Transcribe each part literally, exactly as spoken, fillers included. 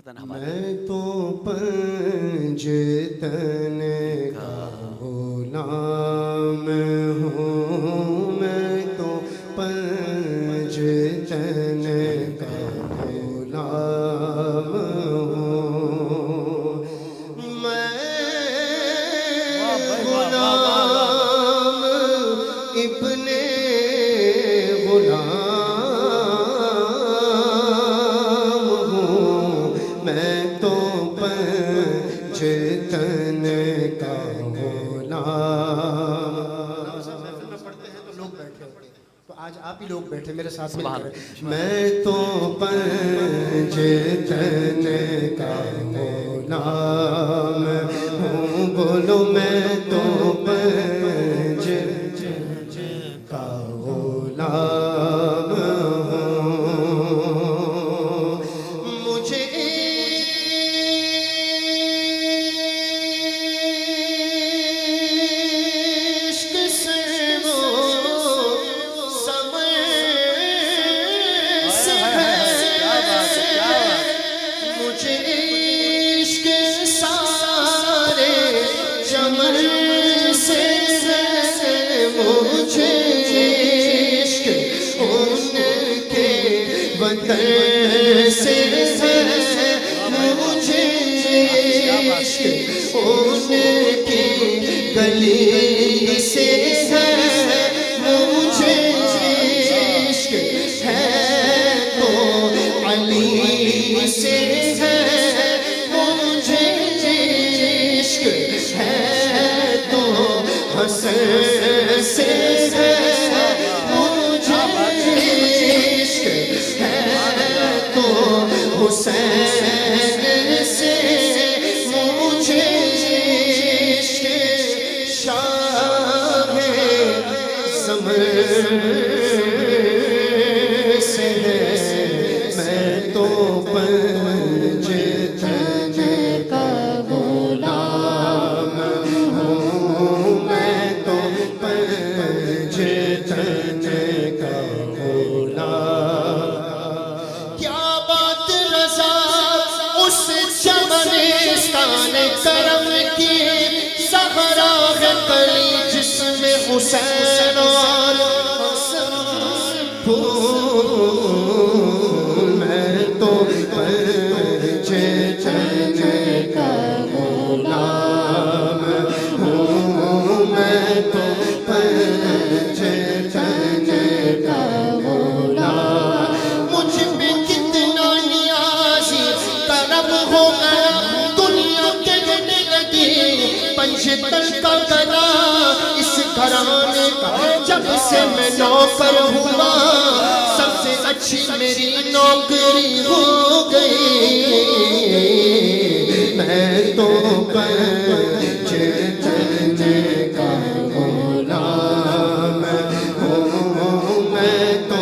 نظرتن ہمارے. میں تو پنجتن کا غلام ہوں، میں تو پنجتن کا غلام ہوں، میں غلام ابن غلام ہوں، میں تو پنجتن کا غلام. محفل میں پڑھتے ہیں تو لوگ بیٹھے ہوتے ہیں، تو آج آپ ہی لوگ بیٹھے میرے ساتھ مل کر. میں تو پنجتن کا غلام ہوں، بولو میں تو پنجتن کا غلام ہوں. مجھے عشق سے وہ سمر سے ہے، مجھے عشق سارے چمن سے ہے، مجھے عشق ان کے وطن سے ہے، مجھے عشق ان کی گلی سے ہے، مجھے عشق ہے تو علی سے ہے، مجھے عشق ہے تو حسن سے ہے، مجھے عشق ہے تو حسین سے، مجھے عشق شاہ زمر سے ہے. میں تو پنجتن کا غلام ہوں، میں تو پنجتن کا غلام. کیا بات رضا اس چمنستان کرم کی، صحرا ہے کلی جس میں حسین اور پھول. میں تو پنجتن کا غلام ہوں، میں تو پنجتن کا غلام. مجھ پہ کتنا نیازی کرم ہو گیا، دنیا کہنے لگی پنجتن کا گدا اس گھرانے کا. جب سے میں نوکر ہوا سب سے اچھی میری نوکری ہو گئی. میں تو پنجتن کا غلام ہوں، میں تو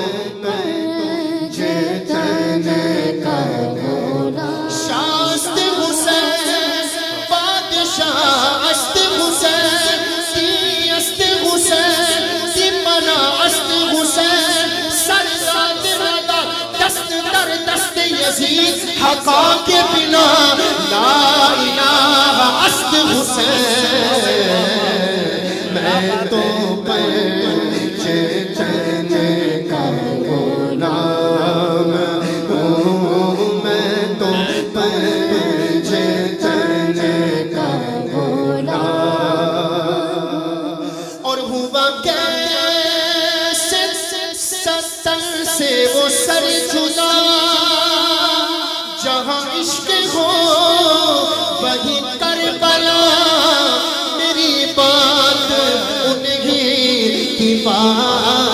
پنجتن کا غلام. شاست حسین بادشاہ است حسین، سی است حسین، سی منا است حسین، سرزاد رضا دست در دست یزید، حقا کے بنا لا الہ است حسین. میں تو پنجتن کا غلام ہوں، میں تو پنجتن کا غلام. اور ہوا کیسے ستر سے وہ سر جدا، جہاں عشق ہو وہی کربلا. میری بات انہی کی بات